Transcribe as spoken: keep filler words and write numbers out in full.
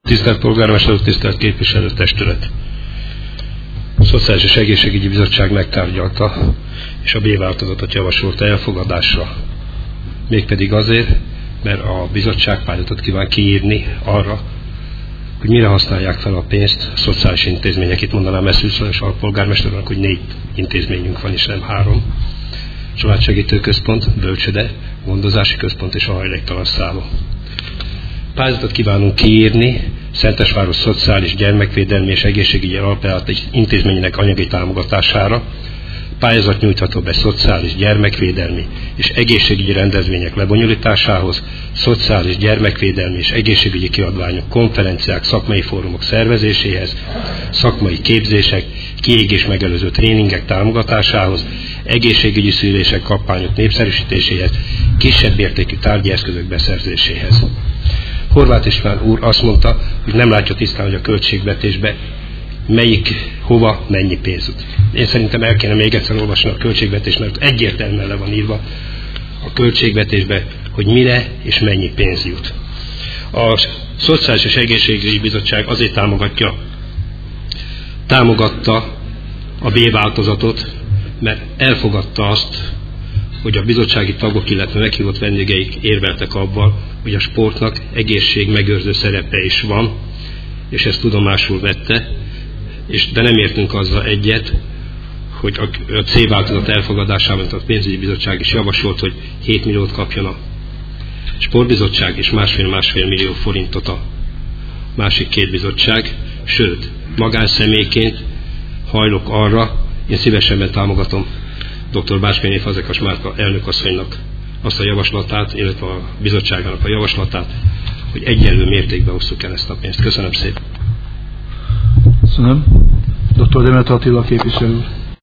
Tisztelt polgármester, tisztelt képviselőtestület! A Szociális és Egészségügyi Bizottság megtárgyalta, és a B-változatot javasolta elfogadásra. Mégpedig azért, mert a bizottság pályázatot kíván kiírni arra, hogy mire használják fel a pénzt a szociális intézmények. Itt mondanám Eszűszön és a polgármesternek, hogy négy intézményünk van, és nem három. Családsegítő központ, bölcsöde, gondozási központ és a hajléktalan szálló. Pályázatot kívánunk kiírni Szentesváros szociális, gyermekvédelmi és egészségügyi alapellátó intézményének anyagi támogatására. Pályázat nyújtható be szociális, gyermekvédelmi és egészségügyi rendezvények lebonyolításához, szociális, gyermekvédelmi és egészségügyi kiadványok, konferenciák, szakmai fórumok szervezéséhez, szakmai képzések, kiégés megelőző tréningek támogatásához, egészségügyi szűrések, kampányok népszerűsítéséhez, kisebb értékű tárgyi eszközök beszerzéséhez. Horváth István úr azt mondta, hogy nem látja tisztán, hogy a költségvetésbe melyik, hova, mennyi pénz jut. Én szerintem el kéne még egyszer olvasni a költségvetést, mert egyértelműen le van írva a költségvetésbe, hogy mire és mennyi pénz jut. A Szociális és Egészségügyi Bizottság azért támogatja, támogatta a B-változatot, mert elfogadta azt, hogy a bizottsági tagok, illetve meghívott vendégeik érveltek abban, hogy a sportnak egészségmegőrző szerepe is van, és ezt tudomásul vette, és de nem értünk azzal egyet, hogy a C-változat elfogadásában a pénzügyi bizottság is javasolt, hogy hét milliót kapjon a sportbizottság, és másfél-másfél millió forintot a másik két bizottság, sőt, magánszemélyként hajlok arra, én szívesebben támogatom dr. Bácskai Fazekas Márka elnökasszonynak azt a javaslatát, illetve a bizottságának a javaslatát, hogy egyenlő mértékben osszuk el ezt a pénzt. Köszönöm szépen. Köszönöm. doktor Demeter Attila képviselő.